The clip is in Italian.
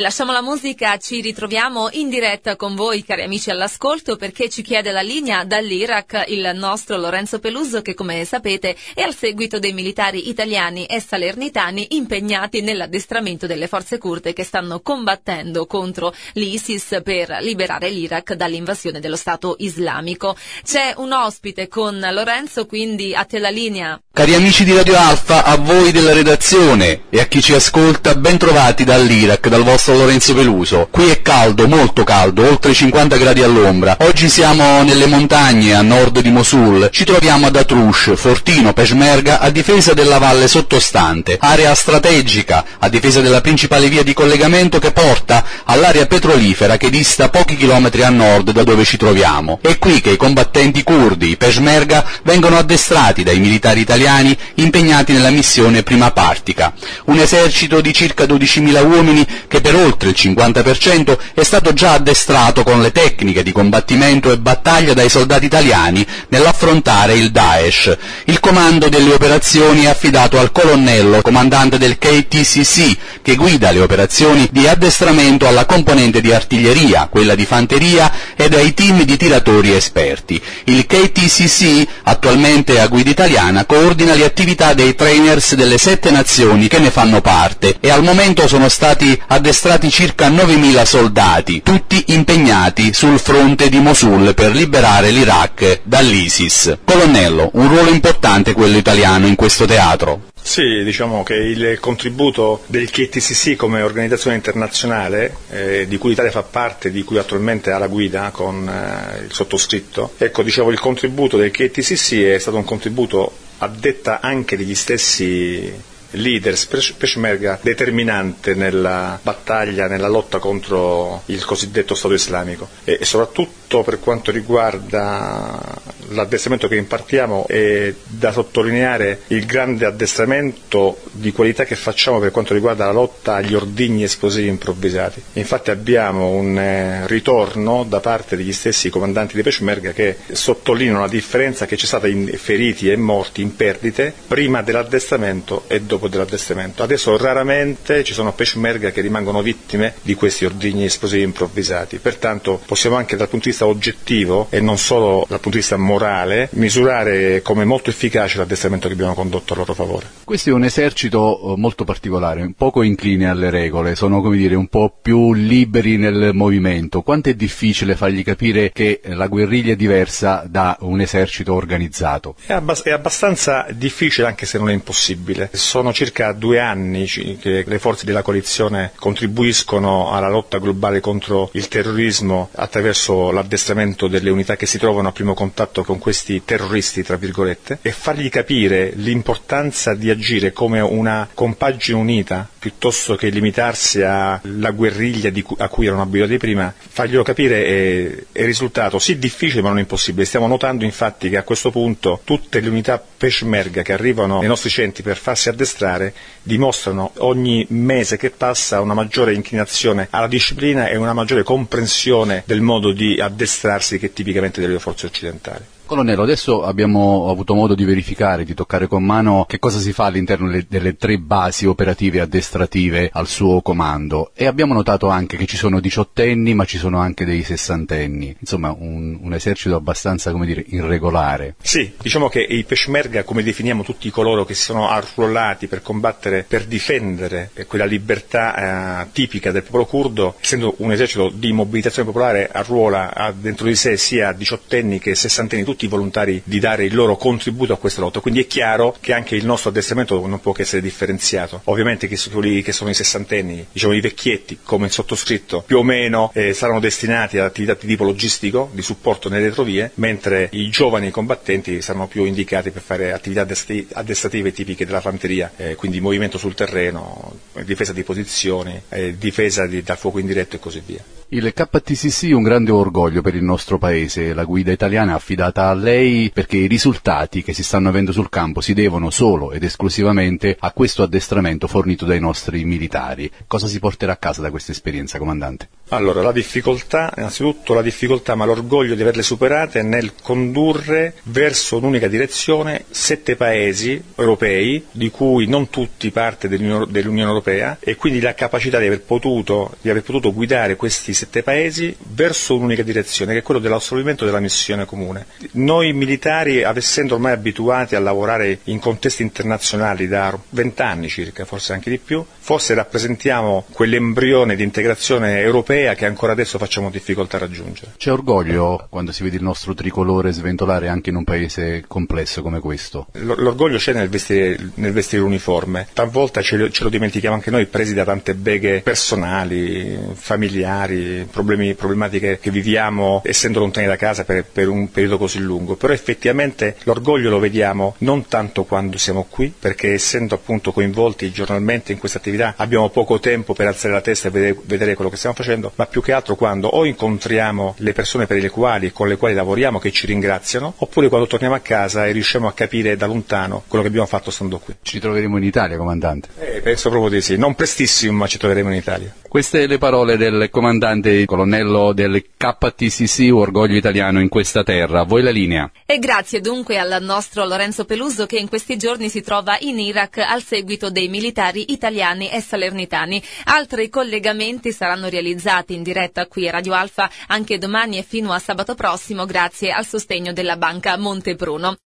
Lasciamo la musica, ci ritroviamo in diretta con voi cari amici all'ascolto, perché ci chiede la linea dall'Iraq il nostro Lorenzo Peluso, che come sapete è al seguito dei militari italiani e salernitani impegnati nell'addestramento delle forze curde che stanno combattendo contro l'ISIS per liberare l'Iraq dall'invasione dello Stato islamico. C'è un ospite con Lorenzo, quindi a te la linea. Cari amici di Radio Alfa, a voi della redazione e a chi ci ascolta, ben trovati dall'Iraq, dal vostro Lorenzo Peluso. Qui è caldo, molto caldo, oltre 50 gradi all'ombra. Oggi siamo nelle montagne a nord di Mosul. Ci troviamo ad Atrush, fortino peshmerga a difesa della valle sottostante, area strategica a difesa della principale via di collegamento che porta all'area petrolifera che dista pochi chilometri a nord da dove ci troviamo. È qui che i combattenti curdi, i peshmerga, vengono addestrati dai militari italiani impegnati nella missione Prima Partica, un esercito di circa 12.000 uomini che per oltre il 50% è stato già addestrato con le tecniche di combattimento e battaglia dai soldati italiani nell'affrontare il Daesh. Il comando delle operazioni è affidato al colonnello, comandante del KTCC, che guida le operazioni di addestramento alla componente di artiglieria, quella di fanteria ed ai team di tiratori esperti. Il KTCC, attualmente a guida italiana, coordina le attività dei trainers delle 7 nazioni che ne fanno parte e al momento sono stati addestrati circa 9.000 soldati, tutti impegnati sul fronte di Mosul per liberare l'Iraq dall'ISIS. Colonnello, un ruolo importante quello italiano in questo teatro. Sì, diciamo che il contributo del KTCC come organizzazione internazionale, di cui l'Italia fa parte, di cui attualmente ha la guida con il sottoscritto, ecco, dicevo, il contributo del KTCC è stato un contributo a detta anche degli stessi leaders peshmerga determinante nella battaglia, nella lotta contro il cosiddetto Stato islamico e soprattutto per quanto riguarda l'addestramento che impartiamo è da sottolineare il grande addestramento di qualità che facciamo per quanto riguarda la lotta agli ordigni esplosivi improvvisati. Infatti abbiamo un ritorno da parte degli stessi comandanti di peshmerga che sottolineano la differenza che c'è stata in feriti e morti, in perdite, prima dell'addestramento e dopo dell'addestramento. Adesso raramente ci sono peshmerga che rimangono vittime di questi ordigni esplosivi improvvisati, pertanto possiamo anche dal punto di vista oggettivo e non solo dal punto di vista morale misurare come molto efficace l'addestramento che abbiamo condotto a loro favore. Questo è un esercito molto particolare, un poco incline alle regole, sono, come dire, un po' più liberi nel movimento. Quanto è difficile fargli capire che la guerriglia è diversa da un esercito organizzato? È abbastanza difficile, anche se non è impossibile. Sono circa 2 anni che le forze della coalizione contribuiscono alla lotta globale contro il terrorismo attraverso l'addestramento delle unità che si trovano a primo contatto con questi terroristi, tra virgolette, e fargli capire l'importanza di agire come una compagine unita piuttosto che limitarsi alla guerriglia a cui erano abituati prima. Farglielo capire è risultato sì difficile ma non impossibile. Stiamo notando infatti che a questo punto tutte le unità peshmerga che arrivano nei nostri centri per farsi addestrare dimostrano ogni mese che passa una maggiore inclinazione alla disciplina e una maggiore comprensione del modo di addestrarsi che è tipicamente delle forze occidentali. Colonnello, adesso abbiamo avuto modo di verificare, di toccare con mano che cosa si fa all'interno delle 3 basi operative addestrative al suo comando e abbiamo notato anche che ci sono 18enni ma ci sono anche dei 60enni, insomma un esercito abbastanza, come dire, irregolare. Sì, diciamo che i peshmerga, come definiamo tutti coloro che si sono arruolati per combattere, per difendere quella libertà tipica del popolo curdo, essendo un esercito di mobilitazione popolare, arruola dentro di sé sia 18enni che 60enni, tutti volontari di dare il loro contributo a questa lotta, quindi è chiaro che anche il nostro addestramento non può che essere differenziato. Ovviamente che quelli che sono i 60enni, diciamo i vecchietti come il sottoscritto, più o meno saranno destinati ad attività di tipo logistico, di supporto nelle retrovie, mentre i giovani combattenti saranno più indicati per fare attività addestrative tipiche della fanteria, quindi movimento sul terreno, difesa di posizioni, difesa dal fuoco indiretto e così via. Il KTCC è un grande orgoglio per il nostro paese, la guida italiana è affidata a lei perché i risultati che si stanno avendo sul campo si devono solo ed esclusivamente a questo addestramento fornito dai nostri militari. Cosa si porterà a casa da questa esperienza, comandante? Allora, la difficoltà, innanzitutto la difficoltà, ma l'orgoglio di averle superate nel condurre verso un'unica direzione 7 paesi europei, di cui non tutti parte dell'Unione Europea, e quindi la capacità di aver potuto guidare questi 7 paesi verso un'unica direzione, che è quello dell'assolvimento della missione comune. Noi militari, essendo ormai abituati a lavorare in contesti internazionali da 20 anni circa, forse anche di più, forse rappresentiamo quell'embrione di integrazione europea che ancora adesso facciamo difficoltà a raggiungere. C'è orgoglio quando si vede il nostro tricolore sventolare anche in un paese complesso come questo? L'orgoglio c'è nel vestire l'uniforme. Talvolta ce lo dimentichiamo anche noi, presi da tante beghe personali, familiari, problematiche che viviamo essendo lontani da casa per un periodo così lungo. Però effettivamente l'orgoglio lo vediamo non tanto quando siamo qui, perché essendo appunto coinvolti giornalmente in questa attività abbiamo poco tempo per alzare la testa e vedere quello che stiamo facendo, ma più che altro quando o incontriamo le persone con le quali lavoriamo che ci ringraziano, oppure quando torniamo a casa e riusciamo a capire da lontano quello che abbiamo fatto stando qui. Ci troveremo in Italia, comandante? Penso proprio di sì, non prestissimo, ma ci troveremo in Italia. Queste le parole del comandante colonnello del KTCC Orgoglio Italiano in questa terra. A voi la linea. E grazie dunque al nostro Lorenzo Peluso, che in questi giorni si trova in Iraq al seguito dei militari italiani e salernitani. Altri collegamenti saranno realizzati in diretta qui a Radio Alfa anche domani e fino a sabato prossimo, grazie al sostegno della Banca Montepruno.